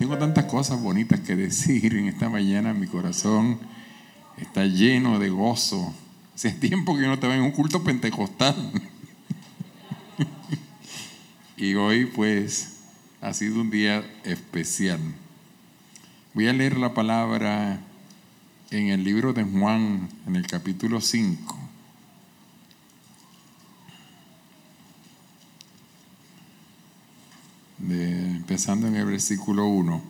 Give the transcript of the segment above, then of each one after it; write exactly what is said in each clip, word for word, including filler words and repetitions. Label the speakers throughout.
Speaker 1: Tengo tantas cosas bonitas que decir en esta mañana. Mi corazón está lleno de gozo. Hace tiempo que yo no estaba en un culto pentecostal. Y hoy pues ha sido un día especial. Voy a leer la palabra en el libro de Juan, en el capítulo cinco. De, empezando en el versículo uno.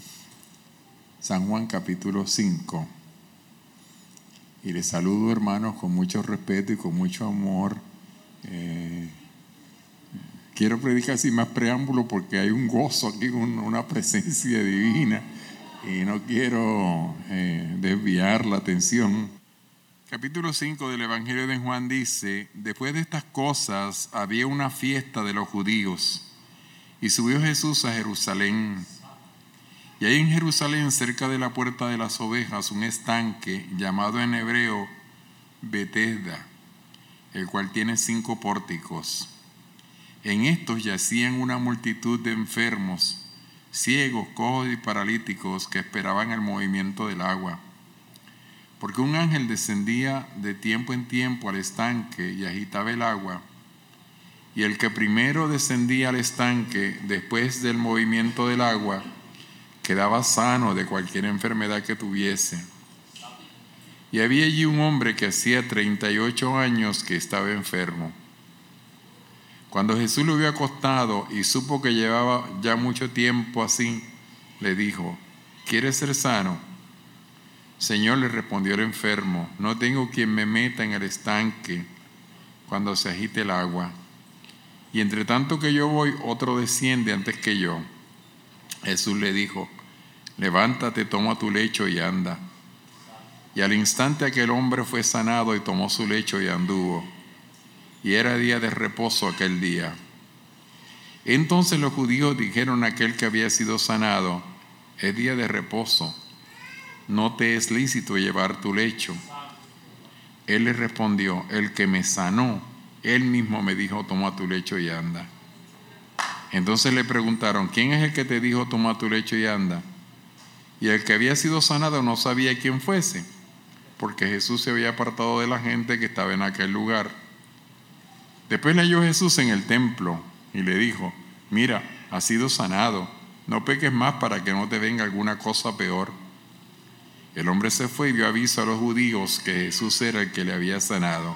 Speaker 1: San Juan capítulo cinco. Y les saludo, hermanos, con mucho respeto y con mucho amor. Eh, quiero predicar sin más preámbulo porque hay un gozo aquí, un, una presencia divina. Y no quiero eh, desviar la atención. Capítulo cinco del Evangelio de Juan dice: después de estas cosas había una fiesta de los judíos, y subió Jesús a Jerusalén. Y hay en Jerusalén, cerca de la puerta de las ovejas, un estanque llamado en hebreo Betesda, el cual tiene cinco pórticos. En estos yacían una multitud de enfermos, ciegos, cojos y paralíticos, que esperaban el movimiento del agua. Porque un ángel descendía de tiempo en tiempo al estanque y agitaba el agua. Y el que primero descendía al estanque, después del movimiento del agua, quedaba sano de cualquier enfermedad que tuviese. Y había allí un hombre que hacía treinta y ocho años que estaba enfermo. Cuando Jesús lo vio acostado y supo que llevaba ya mucho tiempo así, le dijo: ¿quieres ser sano? Señor, le respondió el enfermo, no tengo quien me meta en el estanque cuando se agite el agua. Y entre tanto que yo voy, otro desciende antes que yo. Jesús le dijo: levántate, toma tu lecho y anda. Y al instante aquel hombre fue sanado y tomó su lecho y anduvo. Y era día de reposo aquel día. Entonces los judíos dijeron a aquel que había sido sanado: es día de reposo, no te es lícito llevar tu lecho. Él les respondió: el que me sanó, él mismo me dijo, toma tu lecho y anda. Entonces le preguntaron: ¿quién es el que te dijo, toma tu lecho y anda? Y el que había sido sanado no sabía quién fuese, porque Jesús se había apartado de la gente que estaba en aquel lugar. Después le halló Jesús en el templo y le dijo: mira, has sido sanado, no peques más para que no te venga alguna cosa peor. El hombre se fue y dio aviso a los judíos que Jesús era el que le había sanado.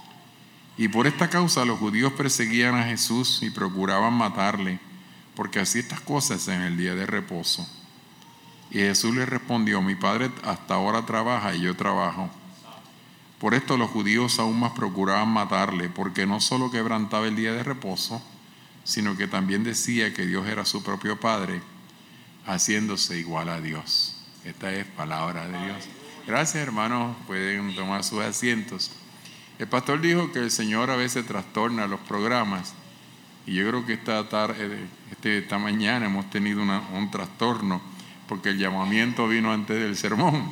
Speaker 1: Y por esta causa los judíos perseguían a Jesús y procuraban matarle, porque hacía estas cosas en el día de reposo. Y Jesús le respondió: mi Padre hasta ahora trabaja y yo trabajo. Por esto los judíos aún más procuraban matarle, porque no solo quebrantaba el día de reposo, sino que también decía que Dios era su propio Padre, haciéndose igual a Dios. Esta es palabra de Dios. Gracias, hermanos, pueden tomar sus asientos. El pastor dijo que el Señor a veces trastorna los programas, y yo creo que esta tarde, este, esta mañana hemos tenido una, un trastorno, porque el llamamiento vino antes del sermón.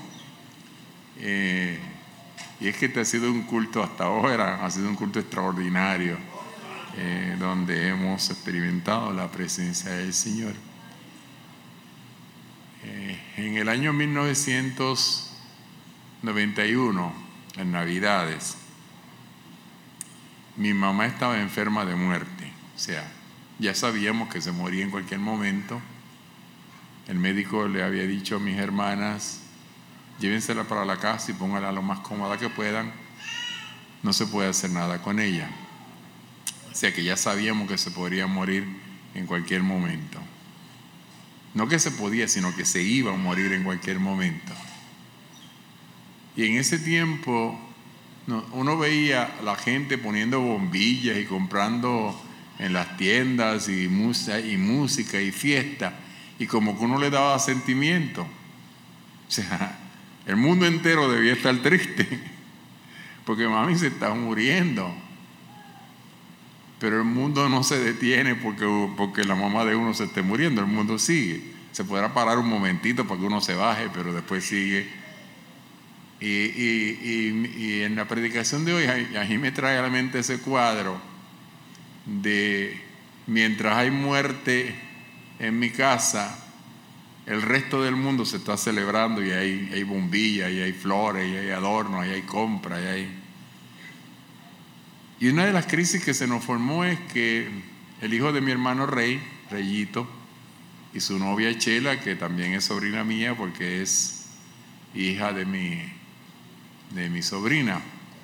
Speaker 1: Eh, y es que este ha sido un culto hasta ahora, ha sido un culto extraordinario, eh, donde hemos experimentado la presencia del Señor. Eh, en el año mil novecientos noventa y uno, en Navidades, mi mamá estaba enferma de muerte. O sea, ya sabíamos que se moría en cualquier momento. El médico le había dicho a mis hermanas: llévensela para la casa y pónganla lo más cómoda que puedan. No se puede hacer nada con ella. O sea que ya sabíamos que se podría morir en cualquier momento. No que se podía, sino que se iba a morir en cualquier momento. Y en ese tiempo no, uno veía a la gente poniendo bombillas y comprando en las tiendas y, musa, y música y fiesta, y como que uno le daba sentimiento. O sea, el mundo entero debía estar triste porque mami se está muriendo, pero el mundo no se detiene porque, porque la mamá de uno se esté muriendo. El mundo sigue. Se podrá parar un momentito para que uno se baje, pero después sigue. Y, y, y, y en la predicación de hoy, a mí me trae a la mente ese cuadro de mientras hay muerte en mi casa, el resto del mundo se está celebrando y hay, hay bombillas, y hay flores, y hay adornos, y hay compras, y hay... Y una de las crisis que se nos formó es que el hijo de mi hermano Rey, Reyito, y su novia Chela, que también es sobrina mía porque es hija de mi, de mi sobrina,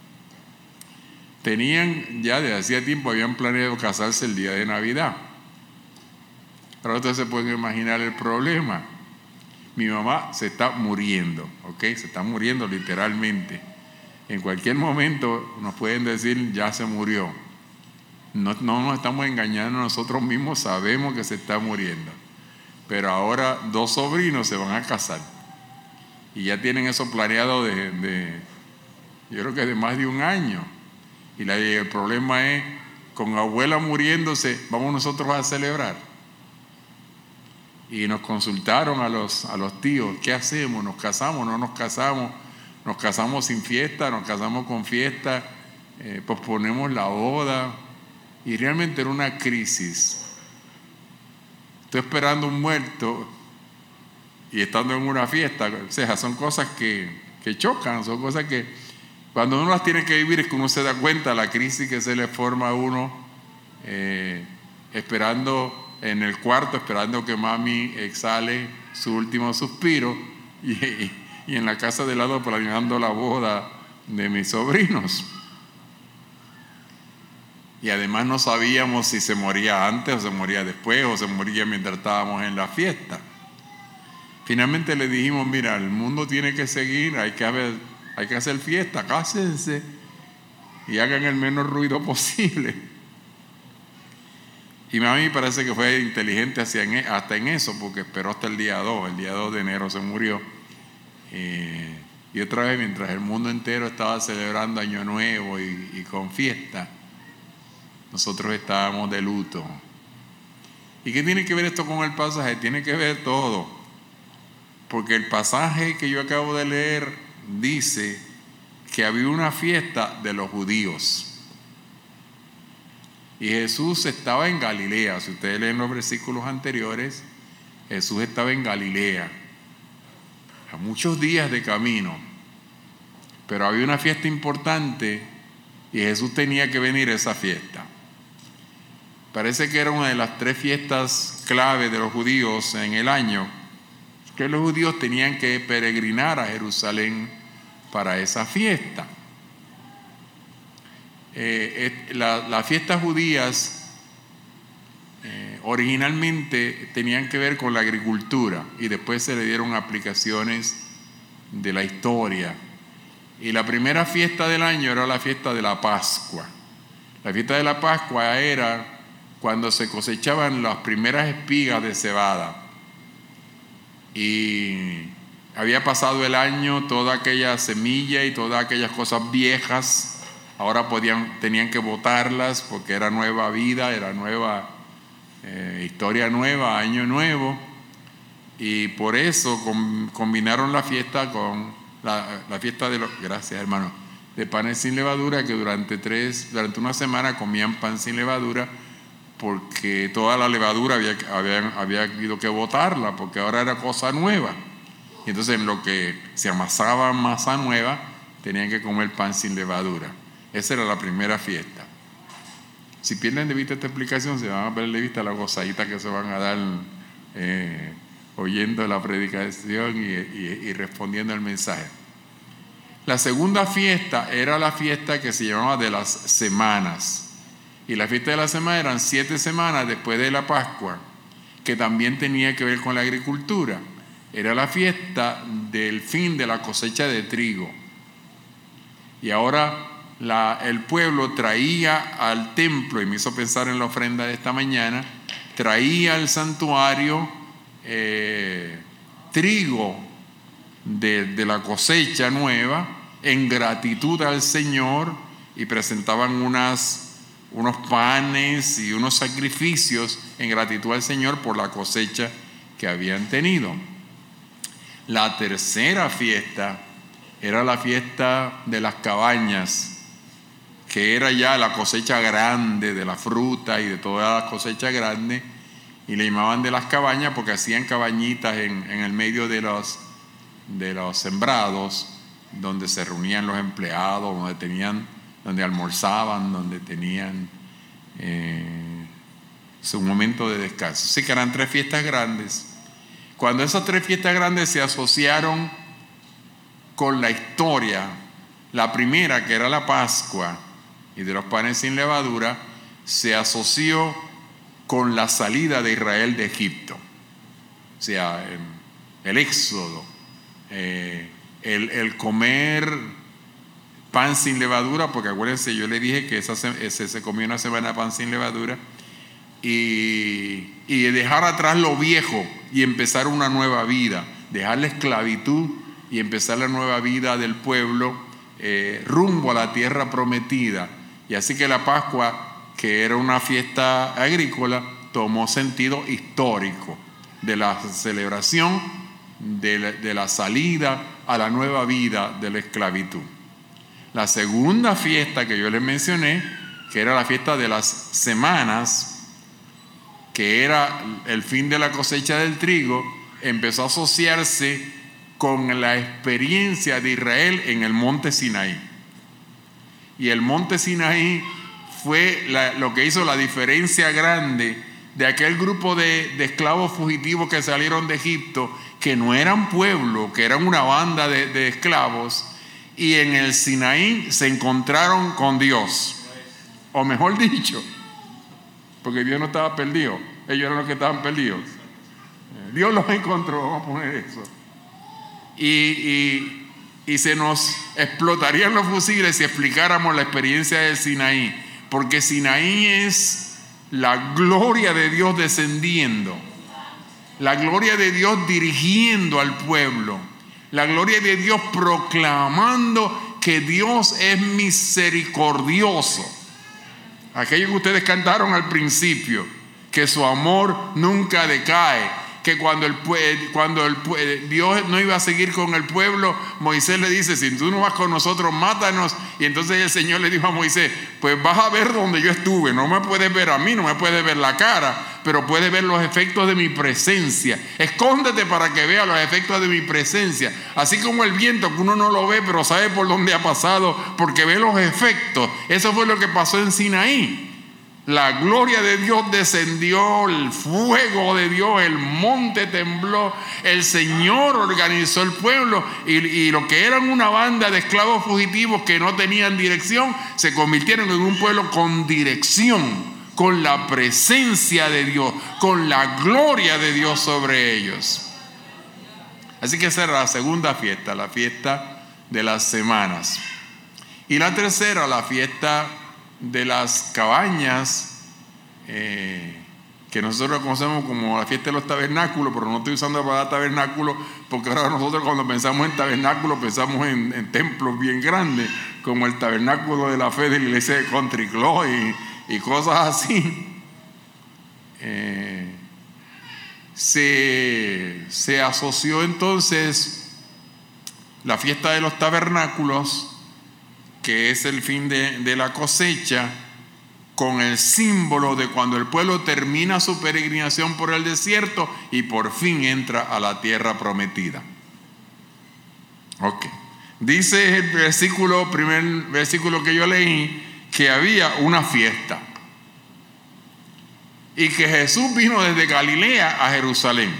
Speaker 1: tenían ya desde hacía tiempo, habían planeado casarse el día de Navidad. Ahora ustedes se pueden imaginar el problema. Mi mamá se está muriendo, ¿ok? Se está muriendo literalmente. En cualquier momento nos pueden decir, ya se murió. No, no nos estamos engañando nosotros mismos, sabemos que se está muriendo. Pero ahora dos sobrinos se van a casar. Y ya tienen eso planeado de, de yo creo que de más de un año. Y la, el problema es, con abuela muriéndose, vamos nosotros a celebrar. Y nos consultaron a los, a los tíos, ¿qué hacemos? ¿Nos casamos? ¿No nos casamos? ¿Nos casamos sin fiesta? ¿Nos casamos con fiesta? Eh, posponemos la boda. Y realmente era una crisis. Estoy esperando un muerto y estando en una fiesta. O sea, son cosas que, que chocan, son cosas que cuando uno las tiene que vivir es que uno se da cuenta de la crisis que se le forma a uno, eh, esperando en el cuarto, esperando que mami exhale su último suspiro, y, y, y en la casa de lado planeando la boda de mis sobrinos. Y además no sabíamos si se moría antes o se moría después o se moría mientras estábamos en la fiesta. Finalmente le dijimos, mira, el mundo tiene que seguir, hay que haber, hay que hacer fiesta, cásense y hagan el menos ruido posible. Y mami parece que fue inteligente hasta en eso, porque esperó hasta el día dos, el día dos de enero se murió. Eh, y otra vez, mientras el mundo entero estaba celebrando Año Nuevo y, y con fiesta, nosotros estábamos de luto. ¿Y qué tiene que ver esto con el pasaje? Tiene que ver todo. Porque el pasaje que yo acabo de leer dice que había una fiesta de los judíos. Y Jesús estaba en Galilea. Si ustedes leen los versículos anteriores, Jesús estaba en Galilea. A muchos días de camino. Pero había una fiesta importante y Jesús tenía que venir a esa fiesta. Parece que era una de las tres fiestas clave de los judíos en el año, que los judíos tenían que peregrinar a Jerusalén para esa fiesta. Eh, eh, la, las fiestas judías eh, originalmente tenían que ver con la agricultura y después se le dieron aplicaciones de la historia. Y la primera fiesta del año era la fiesta de la Pascua. La fiesta de la Pascua era cuando se cosechaban las primeras espigas de cebada. Y había pasado el año, toda aquella semilla y todas aquellas cosas viejas, ahora podían, tenían que botarlas porque era nueva vida, era nueva eh, historia nueva, año nuevo. Y por eso com, combinaron la fiesta con la, la fiesta de los, gracias hermano, de panes sin levadura, que durante tres, durante una semana comían pan sin levadura, porque toda la levadura había, había, había habido que botarla, porque ahora era cosa nueva. Y entonces en lo que se amasaba masa nueva, tenían que comer pan sin levadura. Esa era la primera fiesta. Si pierden de vista esta explicación, se van a perder de vista la gozadita que se van a dar eh, oyendo la predicación y, y, y respondiendo al mensaje. La segunda fiesta era la fiesta que se llamaba de las semanas. Y la fiesta de la semana eran siete semanas después de la Pascua, que también tenía que ver con la agricultura. Era la fiesta del fin de la cosecha de trigo. Y ahora la, el pueblo traía al templo, y me hizo pensar en la ofrenda de esta mañana, traía al santuario eh, trigo de, de la cosecha nueva en gratitud al Señor, y presentaban unas unos panes y unos sacrificios en gratitud al Señor por la cosecha que habían tenido. La tercera fiesta era la fiesta de las cabañas, que era ya la cosecha grande de la fruta y de toda la cosecha grande, y le llamaban de las cabañas porque hacían cabañitas en, en el medio de los, de los sembrados, donde se reunían los empleados, donde tenían, donde almorzaban, donde tenían eh, su momento de descanso. Así que eran tres fiestas grandes. Cuando esas tres fiestas grandes se asociaron con la historia, la primera, que era la Pascua y de los panes sin levadura, se asoció con la salida de Israel de Egipto. O sea, el éxodo, eh, el, el comer pan sin levadura, porque acuérdense, yo le dije que esa se, ese, se comió una semana pan sin levadura, y, y dejar atrás lo viejo y empezar una nueva vida, dejar la esclavitud y empezar la nueva vida del pueblo eh, rumbo a la tierra prometida. Y así que la Pascua, que era una fiesta agrícola, tomó sentido histórico de la celebración de la, de la salida a la nueva vida de la esclavitud. La segunda fiesta que yo les mencioné, que era la fiesta de las semanas, que era el fin de la cosecha del trigo, empezó a asociarse con la experiencia de Israel en el monte Sinaí. Y el monte Sinaí fue la, lo que hizo la diferencia grande de aquel grupo de, de esclavos fugitivos que salieron de Egipto, que no eran pueblo, que eran una banda de, de esclavos, y en el Sinaí se encontraron con Dios. O mejor dicho, porque Dios no estaba perdido, ellos eran los que estaban perdidos. Dios los encontró, vamos a poner eso. Y, y, y se nos explotarían los fusiles si explicáramos la experiencia del Sinaí, porque Sinaí es la gloria de Dios descendiendo, la gloria de Dios dirigiendo al pueblo, la gloria de Dios proclamando que Dios es misericordioso. Aquello que ustedes cantaron al principio, que su amor nunca decae, que cuando, el, cuando el, Dios no iba a seguir con el pueblo, Moisés le dice: si tú no vas con nosotros, mátanos. Y entonces el Señor le dijo a Moisés: pues vas a ver donde yo estuve, no me puedes ver a mí, no me puedes ver la cara, pero puedes ver los efectos de mi presencia. Escóndete para que vea los efectos de mi presencia. Así como el viento, que uno no lo ve, pero sabe por dónde ha pasado, porque ve los efectos. Eso fue lo que pasó en Sinaí. La gloria de Dios descendió, el fuego de Dios, el monte tembló, el Señor organizó el pueblo, y, y lo que eran una banda de esclavos fugitivos que no tenían dirección, se convirtieron en un pueblo con dirección, con la presencia de Dios, con la gloria de Dios sobre ellos. Así que esa era la segunda fiesta, la fiesta de las semanas. Y la tercera, la fiesta de las cabañas, eh, que nosotros conocemos como la fiesta de los tabernáculos, pero no estoy usando la palabra tabernáculo porque ahora nosotros cuando pensamos en tabernáculo pensamos en, en templos bien grandes, como el tabernáculo de la fe de la iglesia de Country Club y, y cosas así. Eh, se, se asoció entonces la fiesta de los tabernáculos, que es el fin de, de la cosecha, con el símbolo de cuando el pueblo termina su peregrinación por el desierto y por fin entra a la tierra prometida. Ok. Dice el versículo, primer versículo que yo leí, que había una fiesta y que Jesús vino desde Galilea a Jerusalén.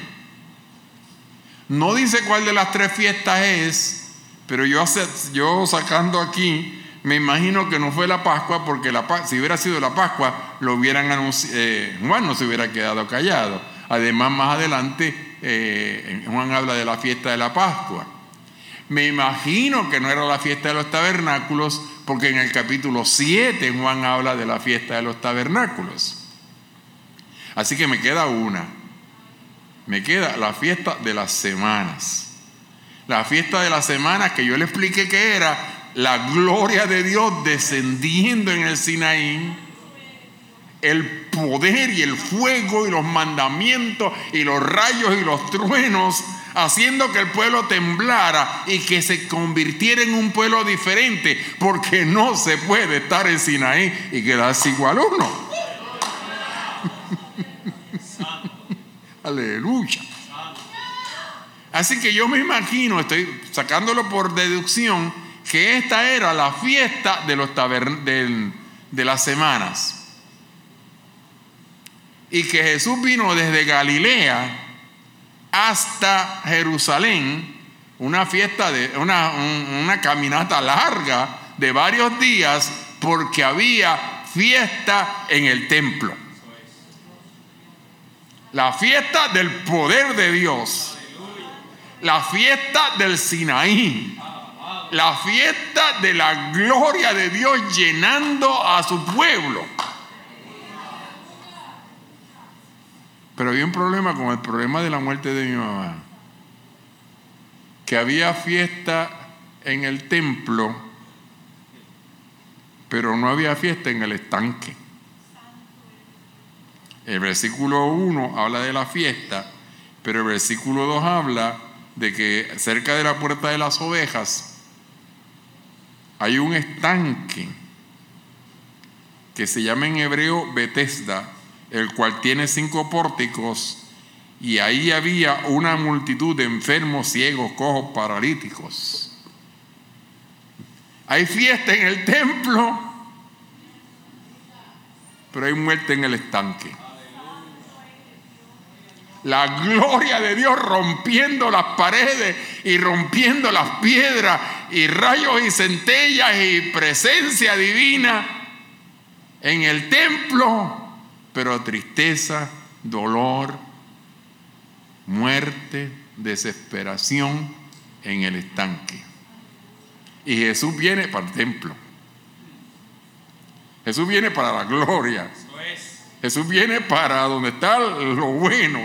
Speaker 1: No dice cuál de las tres fiestas es, pero yo, yo sacando aquí, me imagino que no fue la Pascua, porque la, si hubiera sido la Pascua, lo hubieran anunciado, eh, Juan no se hubiera quedado callado. Además, más adelante, eh, Juan habla de la fiesta de la Pascua. Me imagino que no era la fiesta de los tabernáculos, porque en el capítulo siete Juan habla de la fiesta de los tabernáculos. Así que me queda una. Me queda la fiesta de las semanas. La fiesta de las semanas, que yo le expliqué que era la gloria de Dios descendiendo en el Sinaí, el poder y el fuego y los mandamientos y los rayos y los truenos, haciendo que el pueblo temblara y que se convirtiera en un pueblo diferente, porque no se puede estar en Sinaí y quedarse igual uno. Aleluya. Así que yo me imagino, estoy sacándolo por deducción, que esta era la fiesta de, los tabern- de, de las semanas. Y que Jesús vino desde Galilea hasta Jerusalén, una fiesta, de una, una caminata larga de varios días, porque había fiesta en el templo. La fiesta del poder de Dios, la fiesta del Sinaí, la fiesta de la gloria de Dios llenando a su pueblo. Pero había un problema con el problema de la muerte de mi mamá, que había fiesta en el templo, pero no había fiesta en el estanque. El versículo uno habla de la fiesta, pero el versículo dos habla de que cerca de la puerta de las ovejas hay un estanque que se llama en hebreo Betesda, el cual tiene cinco pórticos, y ahí había una multitud de enfermos, ciegos, cojos, paralíticos. Hay fiesta en el templo, pero hay muerte en el estanque. La gloria de Dios rompiendo las paredes y rompiendo las piedras y rayos y centellas y presencia divina en el templo, pero tristeza, dolor, muerte, desesperación en el estanque. Y Jesús viene para el templo. Jesús viene para la gloria. Jesús viene para donde está lo bueno.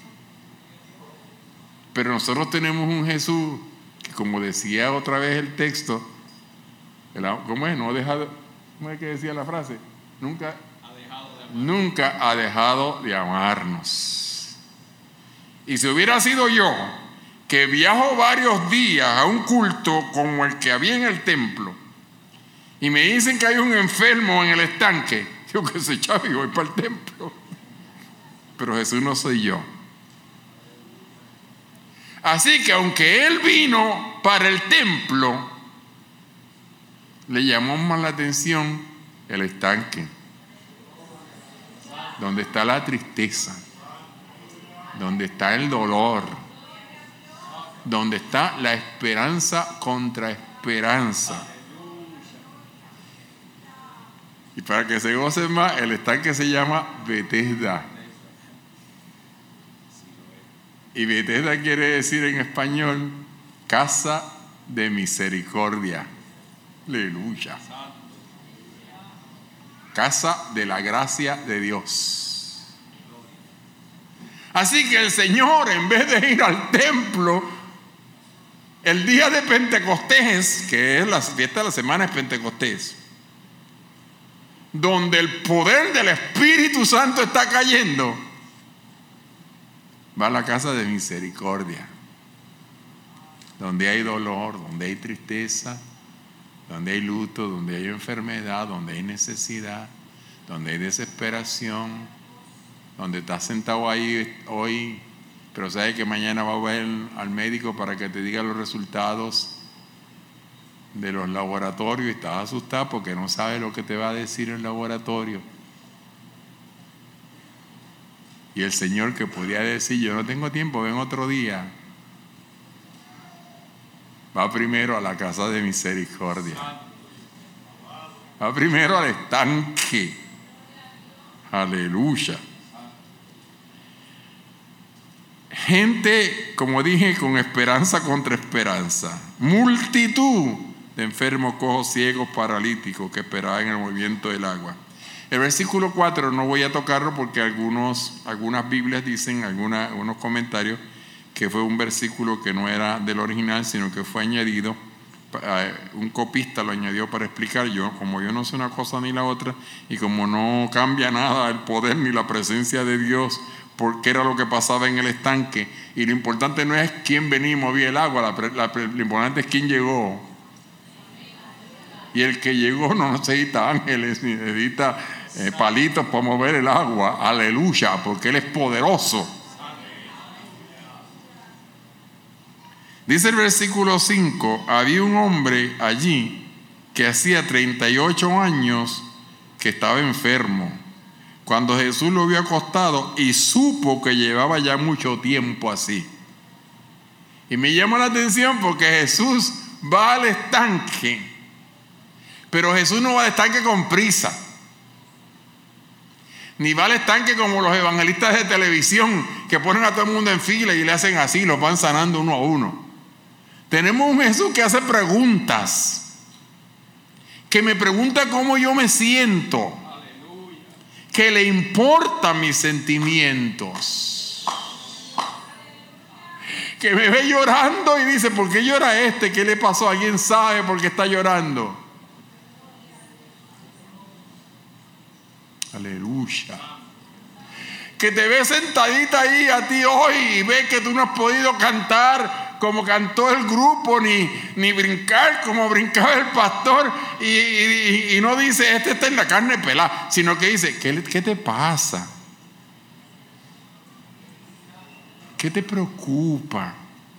Speaker 1: Pero nosotros tenemos un Jesús que, como decía otra vez el texto, ¿cómo es? No ha dejado, ¿cómo es que decía la frase? Nunca ha dejado de amar. Nunca ha dejado de amarnos. Y si hubiera sido yo, que viajo varios días a un culto como el que había en el templo, y me dicen que hay un enfermo en el estanque, yo que sé, Chavi, voy para el templo. Pero Jesús no soy yo. Así que aunque Él vino para el templo, le llamó más la atención el estanque, donde está la tristeza, donde está el dolor, donde está la esperanza contra esperanza. Y para que se gocen más, el estanque se llama Betesda. Y Betesda quiere decir en español casa de misericordia. Aleluya. Casa de la gracia de Dios. Así que el Señor, en vez de ir al templo el día de Pentecostés, que es la fiesta de la semana de Pentecostés, donde el poder del Espíritu Santo está cayendo, va a la casa de misericordia, donde hay dolor, donde hay tristeza, donde hay luto, donde hay enfermedad, donde hay necesidad, donde hay desesperación, donde estás sentado ahí hoy, pero sabes que mañana va a ver al médico para que te diga los resultados de los laboratorios y estás asustado porque no sabes lo que te va a decir el laboratorio. Y el Señor, que podía decir, yo no tengo tiempo, ven otro día, va primero a la casa de misericordia, va primero al estanque. Aleluya. Gente, como dije, con esperanza contra esperanza. Multitud de enfermos, cojos, ciegos, paralíticos que esperaban el movimiento del agua. El versículo cuatro no voy a tocarlo porque algunos, algunas Biblias dicen, alguna, algunos comentarios, que fue un versículo que no era del original, sino que fue añadido. Un copista lo añadió para explicar. Yo, como yo no sé una cosa ni la otra, y como no cambia nada el poder ni la presencia de Dios, porque era lo que pasaba en el estanque, y lo importante no es quién venía y movía el agua, la, la, lo importante es quién llegó. Y el que llegó no necesita ángeles ni necesita eh, palitos para mover el agua. Aleluya, porque Él es poderoso. Dice el versículo cinco, había un hombre allí que hacía treinta y ocho años que estaba enfermo. Cuando Jesús lo vio acostado y supo que llevaba ya mucho tiempo así. Y me llama la atención porque Jesús va al estanque, pero Jesús no va al estanque con prisa, ni va al estanque como los evangelistas de televisión que ponen a todo el mundo en fila y le hacen así, los van sanando uno a uno. Tenemos un Jesús que hace preguntas, que me pregunta cómo yo me siento, que le importan mis sentimientos, que me ve llorando y dice, ¿por qué llora este? ¿Qué le pasó? ¿Alguien sabe por qué está llorando? Aleluya. Que te ve sentadita ahí a ti hoy y ve que tú no has podido cantar como cantó el grupo, ni, ni brincar como brincaba el pastor, y, y, y no dice, este está en la carne pelada, sino que dice, ¿qué, qué te pasa? ¿Qué te preocupa?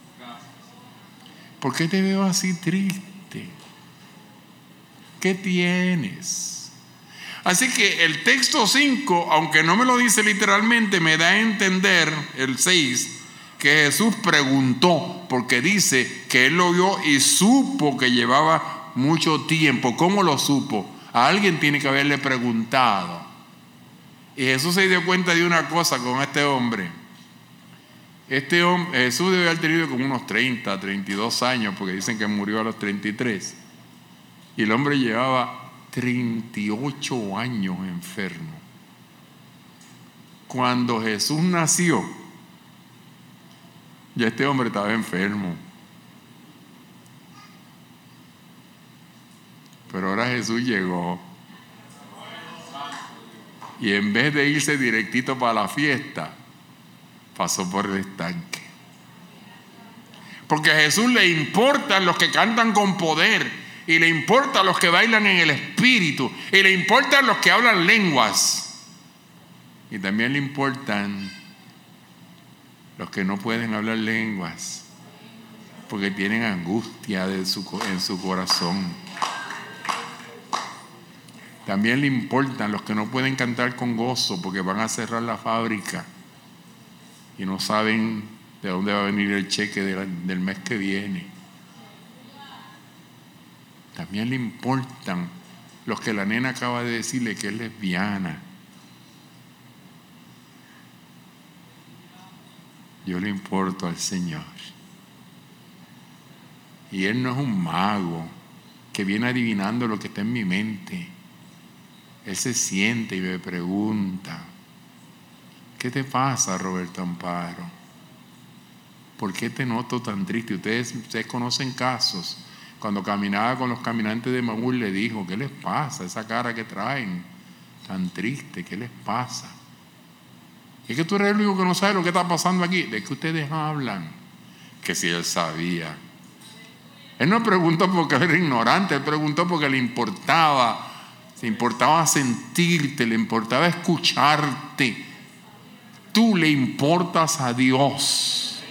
Speaker 1: ¿Por qué te veo así triste? ¿Qué tienes? Así que el texto cinco, aunque no me lo dice literalmente, me da a entender, el seis, que Jesús preguntó, porque dice que él lo vio y supo que llevaba mucho tiempo. ¿Cómo lo supo? A alguien tiene que haberle preguntado. Y Jesús se dio cuenta de una cosa con este hombre. Este hombre, Jesús debe haber tenido como unos treinta, treinta y dos años, porque dicen que murió a los treinta y tres. Y el hombre llevaba treinta y ocho años enfermo. Cuando Jesús nació, ya este hombre estaba enfermo. Pero ahora Jesús llegó. Y en vez de irse directito para la fiesta, pasó por el estanque. Porque a Jesús le importan los que cantan con poder, y le importan los que bailan en el espíritu, y le importan los que hablan lenguas, y también le importan los que no pueden hablar lenguas porque tienen angustia de su, en su corazón. También le importan los que no pueden cantar con gozo porque van a cerrar la fábrica y no saben de dónde va a venir el cheque de la, del mes que viene. También le importan los que la nena acaba de decirle que es lesbiana. Yo le importo al Señor. Y Él no es un mago que viene adivinando lo que está en mi mente. Él se siente y me pregunta, ¿qué te pasa, Roberto Amparo? ¿Por qué te noto tan triste? Ustedes, ustedes conocen casos. Cuando caminaba con los caminantes de Emaús le dijo, ¿qué les pasa? Esa cara que traen tan triste, ¿qué les pasa? Es que tú eres el único que no sabe lo que está pasando aquí. ¿De qué ustedes hablan? Que si él sabía. Él no preguntó porque era ignorante, él preguntó porque le importaba. Le importaba sentirte, le importaba escucharte. Tú le importas a Dios.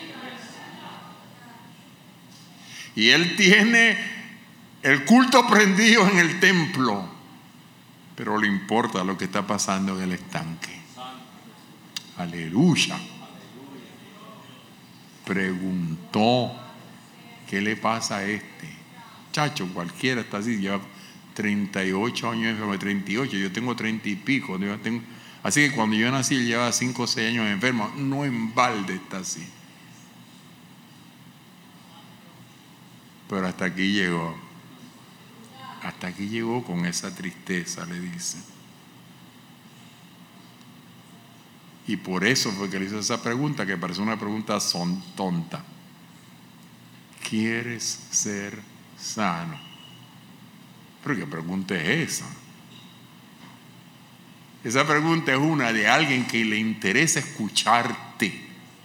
Speaker 1: Y él tiene el culto prendido en el templo, pero le importa lo que está pasando en el estanque. Aleluya. Preguntó, ¿qué le pasa a este? Chacho, cualquiera está así, lleva treinta y ocho años, treinta y ocho, yo tengo treinta y pico. Yo tengo, así que cuando yo nací, él llevaba cinco o seis años enfermo. No en balde está así. Pero hasta aquí llegó. Hasta aquí llegó con esa tristeza, le dice. Y por eso fue que le hizo esa pregunta, que parece una pregunta son tonta. ¿Quieres ser sano? Pero ¿qué pregunta es esa? Esa pregunta es una de alguien que le interesa escucharte.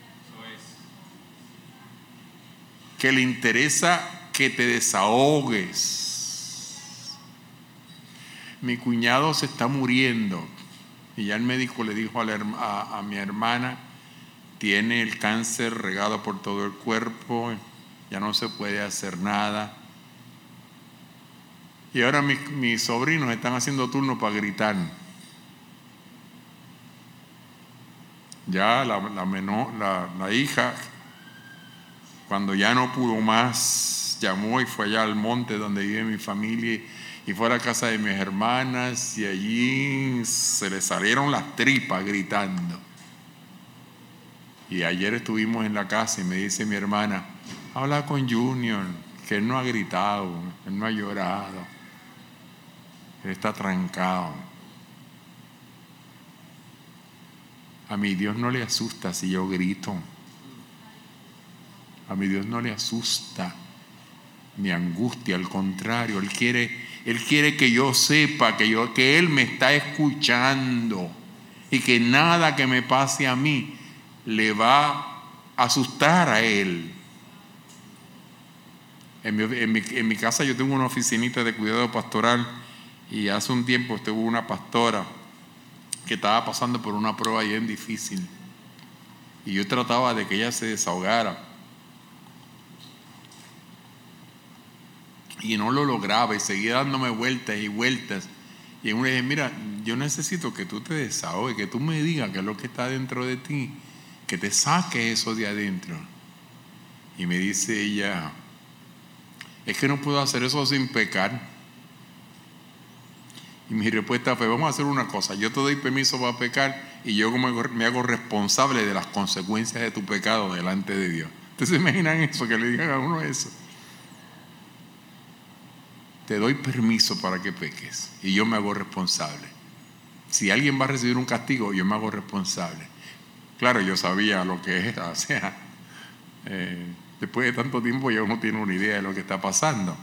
Speaker 1: Que le interesa que te desahogues. Mi cuñado se está muriendo. Y ya el médico le dijo a, la, a, a mi hermana, tiene el cáncer regado por todo el cuerpo, ya no se puede hacer nada. Y ahora mis, mis sobrinos están haciendo turno para gritar. Ya la, la, menor, la, la hija, cuando ya no pudo más, llamó y fue allá al monte donde vive mi familia y fue a la casa de mis hermanas y allí se le salieron las tripas gritando. Y ayer estuvimos en la casa y me dice mi hermana, habla con Junior, que él no ha gritado, él no ha llorado, él está trancado. A mi Dios no le asusta si yo grito. A mi Dios no le asusta mi angustia, al contrario, Él quiere, Él quiere que yo sepa que, yo, que Él me está escuchando y que nada que me pase a mí le va a asustar a Él. En mi, en mi, en mi casa yo tengo una oficinita de cuidado pastoral y hace un tiempo estuvo una pastora que estaba pasando por una prueba bien difícil y yo trataba de que ella se desahogara y no lo lograba y seguía dándome vueltas y vueltas y en una dije, mira, yo necesito que tú te desahogues, que tú me digas qué es lo que está dentro de ti, que te saque eso de adentro. Y me dice ella, es que no puedo hacer eso sin pecar. Y mi respuesta fue, vamos a hacer una cosa, yo te doy permiso para pecar y yo me hago responsable de las consecuencias de tu pecado delante de Dios. ¿Ustedes se imaginan eso? Que le digan a uno eso. Te doy permiso para que peques y yo me hago responsable. Si alguien va a recibir un castigo, yo me hago responsable. Claro, yo sabía lo que era, o sea, eh, después de tanto tiempo ya uno tiene una idea de lo que está pasando.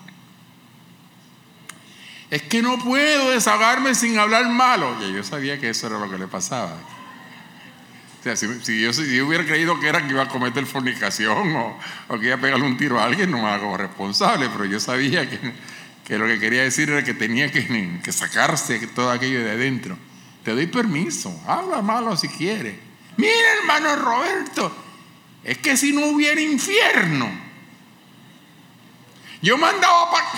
Speaker 1: Es que no puedo desahogarme sin hablar malo. Y yo sabía que eso era lo que le pasaba. O sea, si, si, yo, si yo hubiera creído que era que iba a cometer fornicación o, o que iba a pegarle un tiro a alguien, no me hago responsable, pero yo sabía que, que lo que quería decir era que tenía que, que sacarse todo aquello de adentro. Te doy permiso, habla malo si quieres. Mira, hermano Roberto, es que si no hubiera infierno, yo mandaba para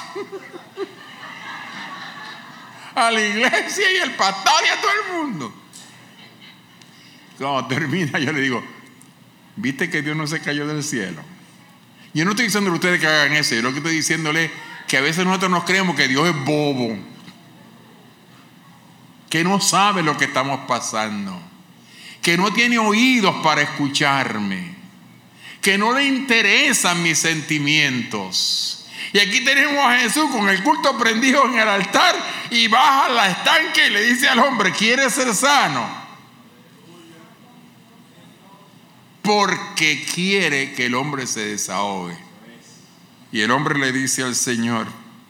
Speaker 1: a la iglesia y el pastor y a todo el mundo. Cuando termina yo le digo, ¿viste que Dios no se cayó del cielo? Yo no estoy diciéndole a ustedes que hagan eso, yo lo que estoy diciéndole es que a veces nosotros nos creemos que Dios es bobo, que no sabe lo que estamos pasando, que no tiene oídos para escucharme, que no le interesan mis sentimientos. Y aquí tenemos a Jesús con el culto prendido en el altar y baja la estanque y le dice al hombre, ¿quieres ser sano? Porque quiere que el hombre se desahogue. Y el hombre le dice al Señor,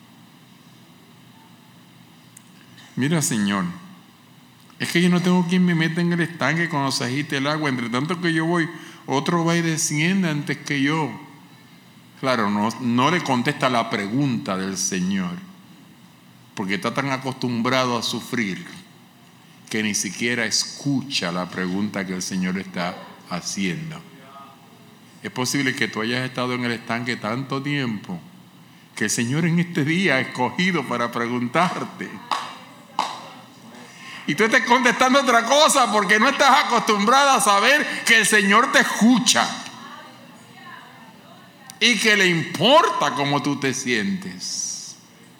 Speaker 1: mira, Señor, es que yo no tengo quien me meta en el estanque cuando se agite el agua. Entre tanto que yo voy, otro va y desciende antes que yo. Claro, no, no le contesta la pregunta del Señor, porque está tan acostumbrado a sufrir que ni siquiera escucha la pregunta que el Señor está haciendo. Es posible que tú hayas estado en el estanque tanto tiempo que el Señor en este día ha escogido para preguntarte. Y tú estás contestando otra cosa porque no estás acostumbrada a saber que el Señor te escucha y que le importa cómo tú te sientes.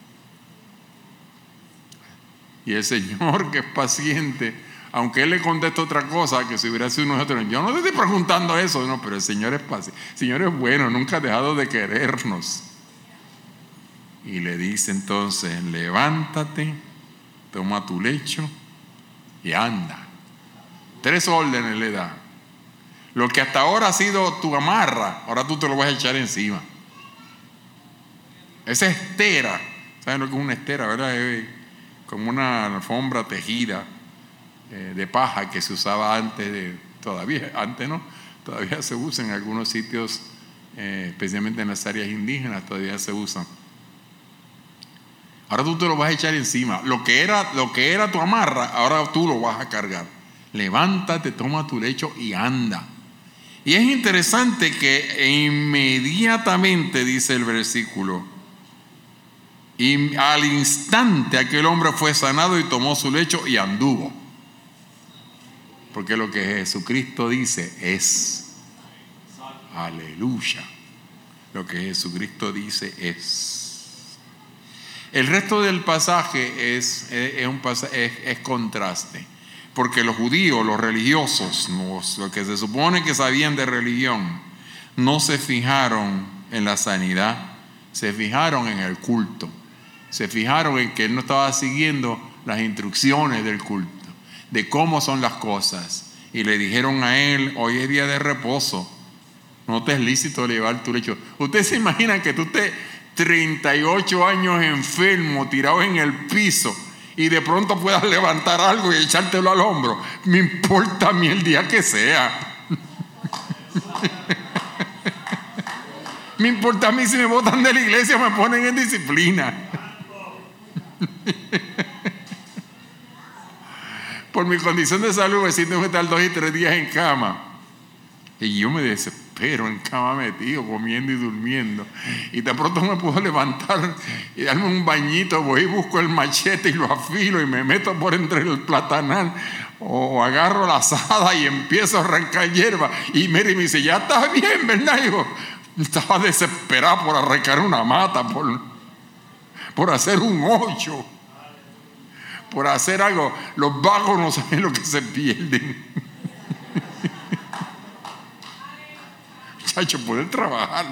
Speaker 1: Y el Señor, que es paciente, aunque Él le contesta otra cosa, que si hubiera sido nosotros, yo no te estoy preguntando eso, no, pero el Señor es paciente, el Señor es bueno, nunca ha dejado de querernos. Y le dice entonces, levántate, toma tu lecho y anda. Tres órdenes le da. Lo que hasta ahora ha sido tu amarra, ahora tú te lo vas a echar encima. Esa estera, ¿saben lo que es una estera, verdad? Es como una alfombra tejida eh, de paja que se usaba antes de, todavía, antes no, todavía se usa en algunos sitios, eh, especialmente en las áreas indígenas, todavía se usan. Ahora tú te lo vas a echar encima. Lo que era, lo que era tu amarra, ahora tú lo vas a cargar. Levántate, toma tu lecho y anda. Y es interesante que inmediatamente, dice el versículo, y al instante aquel hombre fue sanado y tomó su lecho y anduvo. Porque lo que Jesucristo dice es. Aleluya. Lo que Jesucristo dice es. El resto del pasaje es, es, es un pasaje, es, es contraste. Porque los judíos, los religiosos, los, los que se supone que sabían de religión, no se fijaron en la sanidad, se fijaron en el culto. Se fijaron en que él no estaba siguiendo las instrucciones del culto, de cómo son las cosas. Y le dijeron a él: hoy es día de reposo, no te es lícito llevar tu lecho. Ustedes se imaginan que tú estés treinta y ocho años enfermo, tirado en el piso, y de pronto puedas levantar algo y echártelo al hombro. Me importa a mí el día que sea. Me importa a mí si me botan de la iglesia o me ponen en disciplina. Por mi condición de salud, me siento que estar dos y tres días en cama. Y yo me desespero en cama metido, comiendo y durmiendo. Y de pronto me puedo levantar y darme un bañito. Voy y busco el machete y lo afilo y me meto por entre el platanal. O agarro la azada y empiezo a arrancar hierba. Y Mary me dice: ya está bien, ¿verdad? Y yo estaba desesperado por arrancar una mata, por, por hacer un hoyo, por hacer algo. Los vagos no saben lo que se pierden. Muchachos, poder trabajar.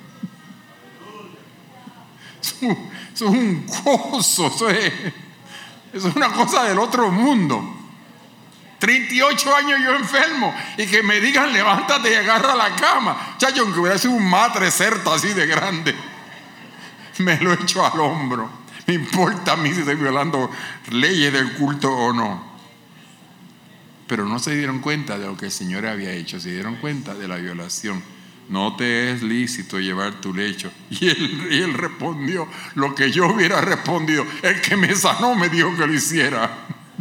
Speaker 1: Eso, eso es un gozo, eso es, eso es una cosa del otro mundo. treinta y ocho años yo enfermo y que me digan: levántate y agarra la cama. Muchachos, aunque hubiera sido un matre certa así de grande, me lo echo al hombro. Me importa a mí si estoy violando leyes del culto o no. Pero no se dieron cuenta de lo que el Señor había hecho. Se dieron cuenta de la violación. No te es lícito llevar tu lecho. Y él, y él respondió lo que yo hubiera respondido. El que me sanó me dijo que lo hiciera.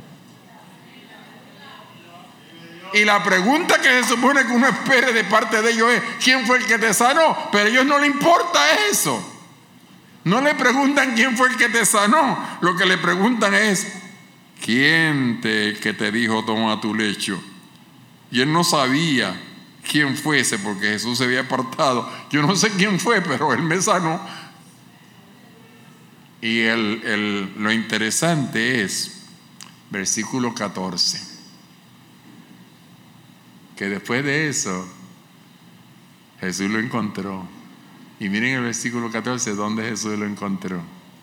Speaker 1: Y la pregunta que se supone que uno espere de parte de ellos es: ¿quién fue el que te sanó? Pero a ellos no les importa eso. No le preguntan quién fue el que te sanó. Lo que le preguntan es: ¿quién te, que te dijo toma tu lecho? Y él no sabía quién fuese, porque Jesús se había apartado. Yo no sé quién fue, pero él me sanó. Y el, el, lo interesante es versículo catorce, que después de eso Jesús lo encontró. Y miren el versículo catorce, ¿dónde Jesús lo encontró?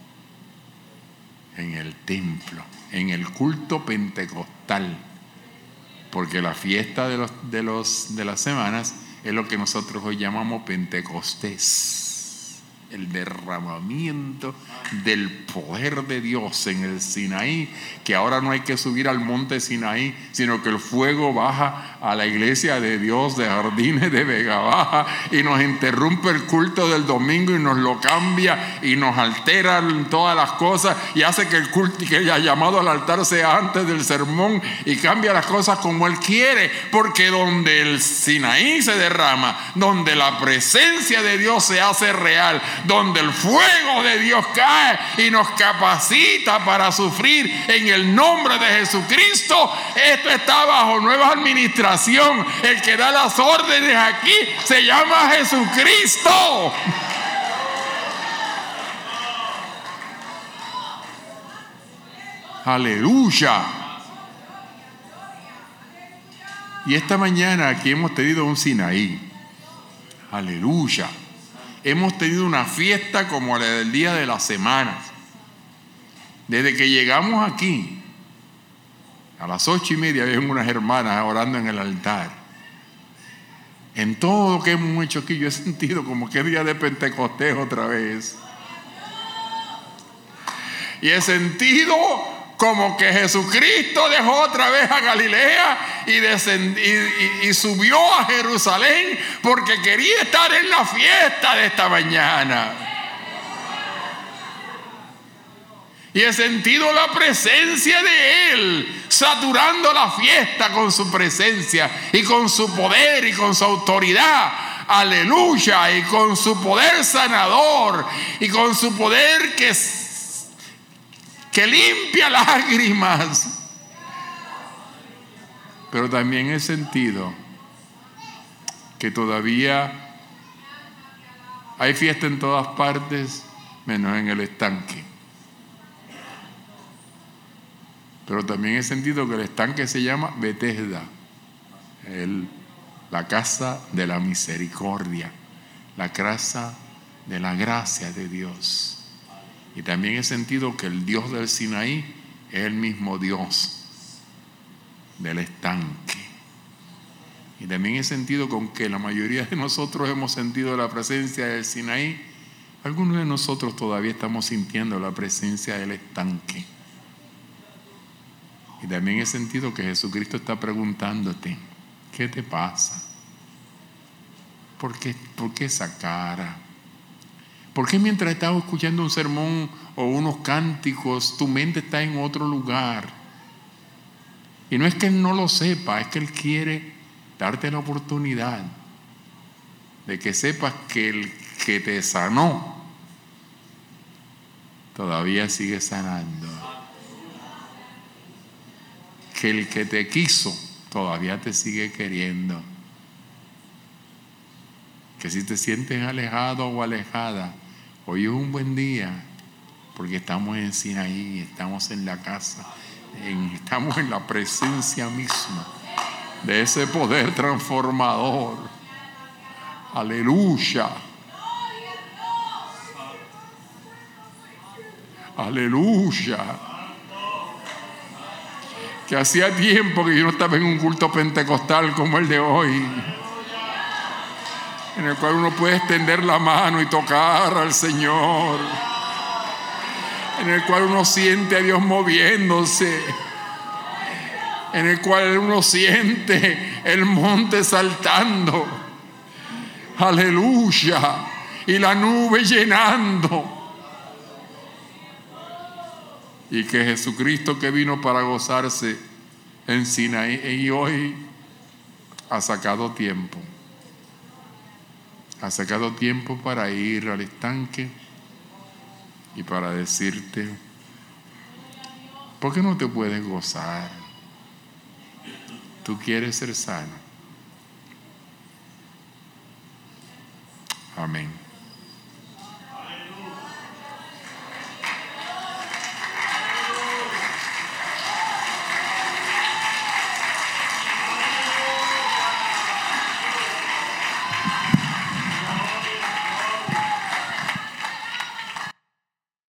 Speaker 1: En el templo, en el culto pentecostal. Porque la fiesta de, los, de, los, de las semanas es lo que nosotros hoy llamamos Pentecostés. El derramamiento del poder de Dios en el Sinaí, que ahora no hay que subir al monte Sinaí, sino que el fuego baja a la iglesia de Dios de Jardines de Vega Baja y nos interrumpe el culto del domingo y nos lo cambia y nos altera todas las cosas y hace que el culto que haya llamado al altar sea antes del sermón y cambia las cosas como Él quiere, porque donde el Sinaí se derrama, donde la presencia de Dios se hace real, donde el fuego de Dios cae y nos capacita para sufrir en el nombre de Jesucristo, esto está bajo nueva administración. El que da las órdenes aquí se llama Jesucristo. Aleluya. Y esta mañana aquí hemos tenido un Sinaí. Aleluya. Hemos tenido una fiesta como la del día de las semanas. Desde que llegamos aquí, a las ocho y media, había unas hermanas orando en el altar. En todo lo que hemos hecho aquí, yo he sentido como que es día de Pentecostés otra vez. Y he sentido como que Jesucristo dejó otra vez a Galilea y, descend- y, y, y subió a Jerusalén porque quería estar en la fiesta de esta mañana. Y he sentido la presencia de Él, saturando la fiesta con su presencia y con su poder y con su autoridad. Aleluya. Y con su poder sanador y con su poder que, que limpia lágrimas. Pero también he sentido que todavía hay fiesta en todas partes, menos en el estanque. Pero también he sentido que el estanque se llama Betesda, el, la casa de la misericordia, la casa de la gracia de Dios. Y también he sentido que el Dios del Sinaí es el mismo Dios del estanque. Y también he sentido con que la mayoría de nosotros hemos sentido la presencia del Sinaí, algunos de nosotros todavía estamos sintiendo la presencia del estanque. Y también he sentido que Jesucristo está preguntándote, ¿qué te pasa? ¿Por qué, por qué esa cara? ¿Por qué mientras estás escuchando un sermón o unos cánticos, tu mente está en otro lugar? Y no es que Él no lo sepa, es que Él quiere darte la oportunidad de que sepas que el que te sanó todavía sigue sanando. Que el que te quiso todavía te sigue queriendo. Que si te sientes alejado o alejada, hoy es un buen día, porque estamos en Sinaí, estamos en la casa, en, estamos en la presencia misma de ese poder transformador. Aleluya. Aleluya. Que hacía tiempo que yo no estaba en un culto pentecostal como el de hoy, en el cual uno puede extender la mano y tocar al Señor, en el cual uno siente a Dios moviéndose, en el cual uno siente el monte saltando, aleluya, y la nube llenando. Y que Jesucristo, que vino para gozarse en Sinaí, y hoy ha sacado tiempo. Ha sacado tiempo para ir al estanque y para decirte, ¿por qué no te puedes gozar? Tú quieres ser sano. Amén.